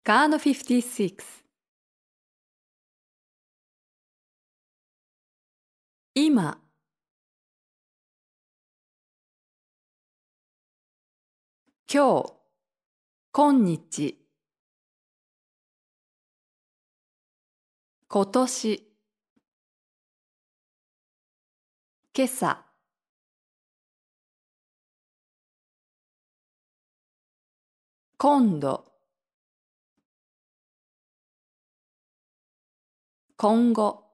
Card 56。今、今日、今日、今年、今朝、今度、今後。